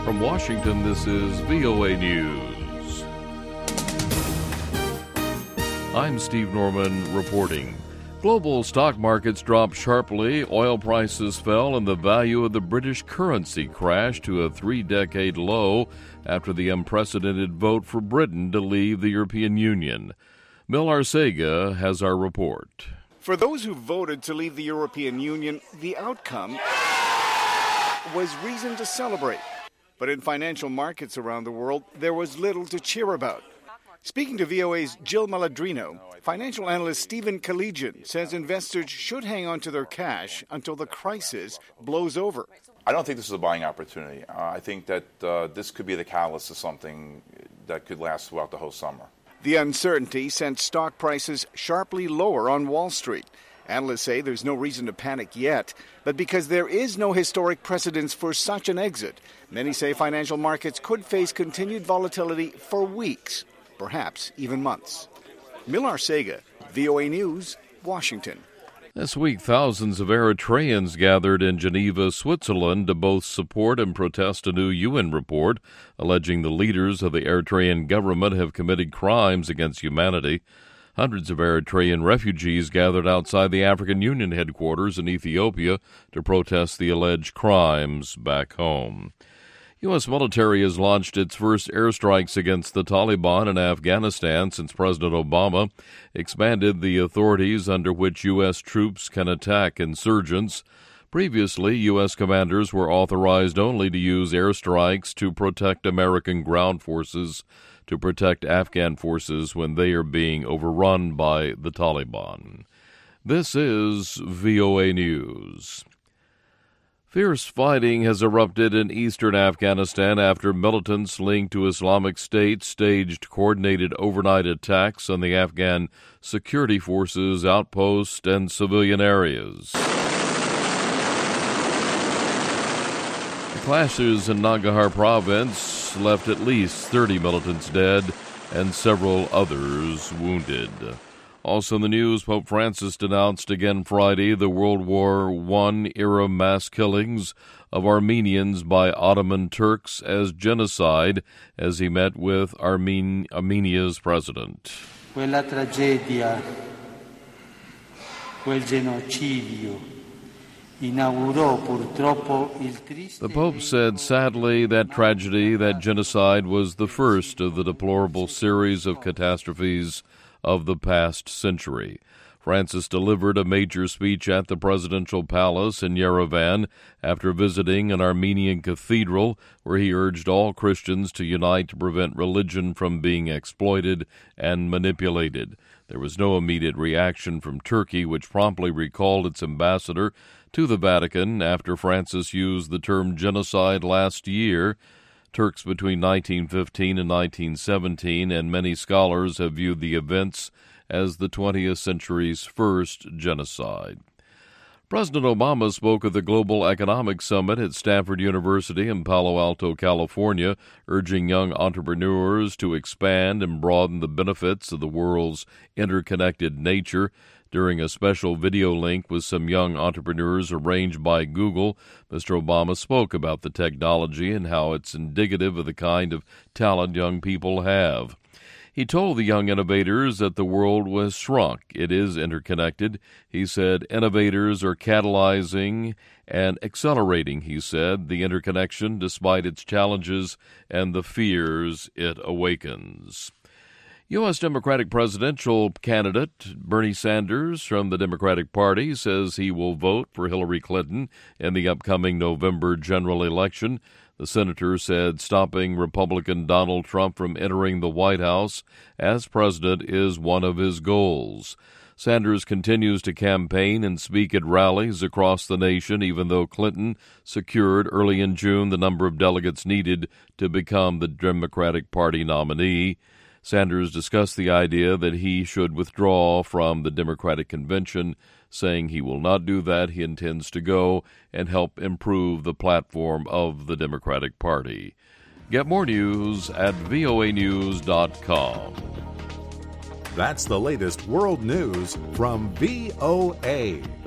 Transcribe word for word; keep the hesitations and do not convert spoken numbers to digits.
From Washington, this is V O A News. I'm Steve Norman reporting. Global stock markets dropped sharply, oil prices fell, and the value of the British currency crashed to a three-decade low after the unprecedented vote for Britain to leave the European Union. Mil Arcega has our report. For those who voted to leave the European Union, the outcome was reason to celebrate. But in financial markets around the world, there was little to cheer about. Speaking to V O A's Jill Maladrino, financial analyst Stephen Collegian says investors should hang on to their cash until the crisis blows over. I don't think this is a buying opportunity. Uh, I think that uh, this could be the catalyst of something that could last throughout the whole summer. The uncertainty sent stock prices sharply lower on Wall Street. Analysts say there's no reason to panic yet, but because there is no historic precedence for such an exit, many say financial markets could face continued volatility for weeks, perhaps even months. Mil Arcega, V O A News, Washington. This week, thousands of Eritreans gathered in Geneva, Switzerland, to both support and protest a new U N report alleging the leaders of the Eritrean government have committed crimes against humanity. Hundreds of Eritrean refugees gathered outside the African Union headquarters in Ethiopia to protest the alleged crimes back home. U S military has launched its first airstrikes against the Taliban in Afghanistan since President Obama expanded the authorities under which U S troops can attack insurgents. Previously, U S commanders were authorized only to use airstrikes to protect American ground forces, to protect Afghan forces when they are being overrun by the Taliban. This is V O A News. Fierce fighting has erupted in eastern Afghanistan after militants linked to Islamic State staged coordinated overnight attacks on the Afghan security forces, outposts, and civilian areas. The clashes in Nangarhar province left at least thirty militants dead and several others wounded. Also in the news, Pope Francis denounced again Friday the World War One era mass killings of Armenians by Ottoman Turks as genocide as he met with Armen- Armenia's president. Quella tragedia, quel genocidio, inaugurò purtroppo il triste. The Pope said, sadly, that tragedy, that genocide, was the first of the deplorable series of catastrophes of the past century. Francis delivered a major speech at the presidential palace in Yerevan after visiting an Armenian cathedral where he urged all Christians to unite to prevent religion from being exploited and manipulated. There was no immediate reaction from Turkey, which promptly recalled its ambassador to the Vatican after Francis used the term genocide last year. Turks between nineteen fifteen and nineteen seventeen, and many scholars have viewed the events as the twentieth century's first genocide. President Obama spoke at the Global Economic Summit at Stanford University in Palo Alto, California, urging young entrepreneurs to expand and broaden the benefits of the world's interconnected nature. During a special video link with some young entrepreneurs arranged by Google, Mister Obama spoke about the technology and how it's indicative of the kind of talent young people have. He told the young innovators that the world was shrunk. It is interconnected. He said innovators are catalyzing and accelerating, he said, the interconnection despite its challenges and the fears it awakens. U S Democratic presidential candidate Bernie Sanders from the Democratic Party says he will vote for Hillary Clinton in the upcoming November general election. The senator said stopping Republican Donald Trump from entering the White House as president is one of his goals. Sanders continues to campaign and speak at rallies across the nation, even though Clinton secured early in June the number of delegates needed to become the Democratic Party nominee. Sanders discussed the idea that he should withdraw from the Democratic Convention, saying he will not do that. He intends to go and help improve the platform of the Democratic Party. Get more news at V O A news dot com. That's the latest world news from V O A.